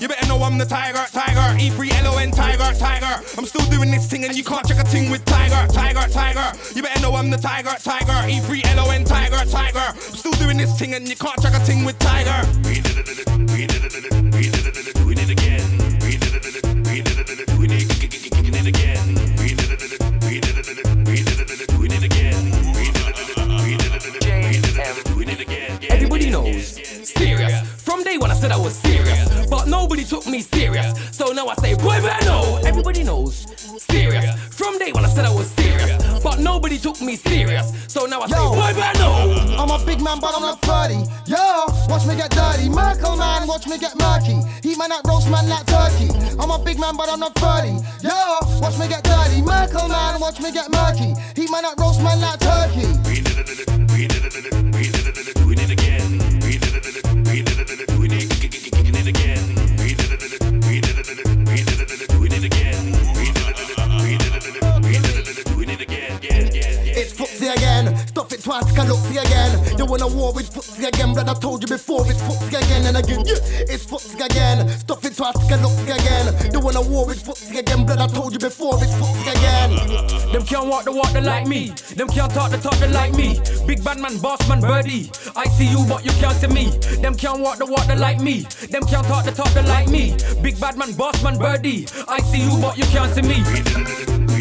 You better know I'm the tiger. E3LON, tiger. I'm still doing this thing and you can't check a thing with tiger. You better know I'm the tiger. E3LON, tiger. I'm still doing this thing and you can't check a thing with tiger. We did it again. We did it again. We did it again. We did it again. We did it again. Everybody knows, serious. From day one I said I was serious, but nobody took me serious. So now I say, boy, better know. Everybody knows, serious. From day one I said I was serious, but nobody took me serious. So now I say, boy, better know. I'm a big man, but I'm not 30. Yo, watch me get dirty. Merkel man, watch me get murky. Heat man that roast man like turkey. I'm a big man, but I'm not 30. Yo, watch me get dirty. Merkel man, watch me get murky. Heat man that roast man like turkey. We did it again. We did it again. We did it again. We did it again. We did it again. We did it again. We did it again. We did it again. We did it again. We did it again. We did it again. We did it again. It's footsie again. Stuff it twice, can look see again. You wanna war with footsie again, but I told you before it's footsie again and again. It's footsie again. Stuff it twice, can look see again. You wanna war with footsie again, but I told you before it's footsie again. Them can't walk the water like me. Them can't talk the talk like me. Big bad man, boss man, birdie. I see you, but you can't see me. Them can't walk the water like me. Them can't talk the talk like me. Big bad man, boss man, birdie. I see you, but you can't see me.